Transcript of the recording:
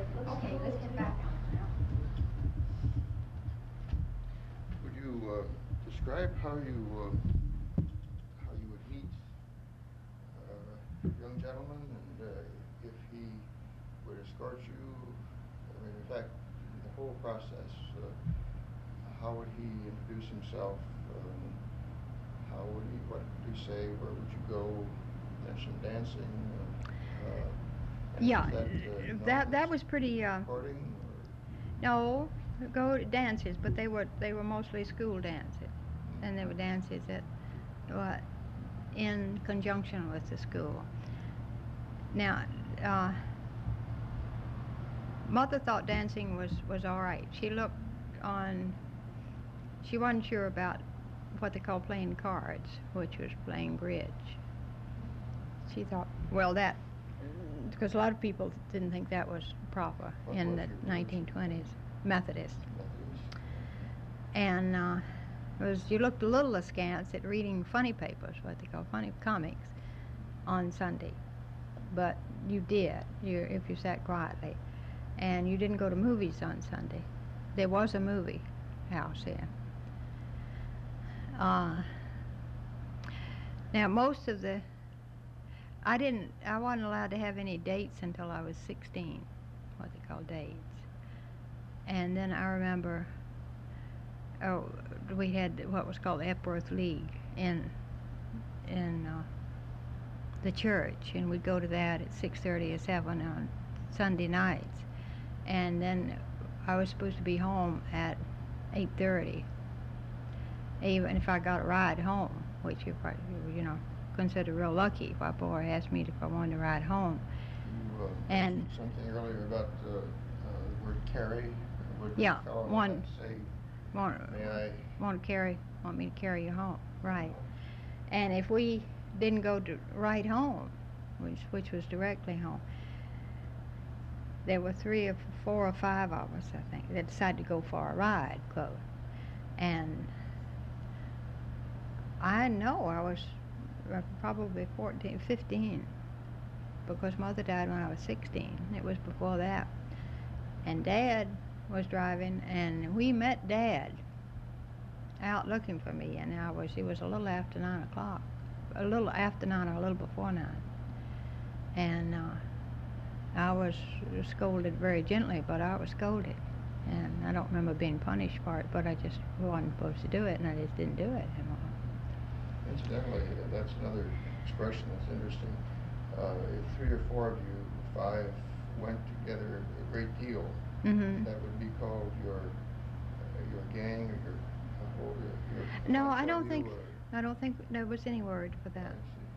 Okay, let's get back on it now. Would you describe how you would meet a young gentleman, and if he would escort you? I mean, in fact, the whole process. How would he introduce himself? How would he? What would he say? Where would you go? Mention dancing. And Yeah, was that known that as was pretty. courting? No, go to dances, but they were mostly school dances, and they were dances that were in conjunction with the school. Now, uh, Mother thought dancing was all right. She looked on. She wasn't sure about what they call playing cards, which was playing bridge. She thought, well, that because a lot of people didn't think that was proper What in was the your religion? 1920s, Methodist. Methodist. And you looked a little askance at reading funny papers, what they call funny comics, on Sunday. But you did, if you sat quietly. And you didn't go to movies on Sunday. There was a movie house here. Now most of the, I wasn't allowed to have any dates until I was 16, what they call dates. And then I remember, we had what was called the Epworth League in the church, and we'd go to that at 6:30 or 7 on Sunday nights. And then I was supposed to be home at 8:30, even if I got a ride home, which you probably, consider real lucky. My boy asked me if I wanted to ride home. You And mentioned something earlier about the word carry. Would yeah, one say, want may I? Want me to carry you home, right? And if we didn't go to right home, which was directly home, there were 3 or 4 or 5 of us, I think, that decided to go for a ride, close. And I know I was probably 14, 15, because Mother died when I was 16. It was before that. And Dad was driving, and we met Dad out looking for me, and it was a little after 9 o'clock, a little after 9 or a little before 9. And I was scolded very gently, but I was scolded. And I don't remember being punished for it, but I just wasn't supposed to do it, and I just didn't do it anymore. Incidentally, that's another expression that's interesting. If 3 or 4 of you, 5, went together a great deal, that would be called your gang or your No, I don't think there was any word for that.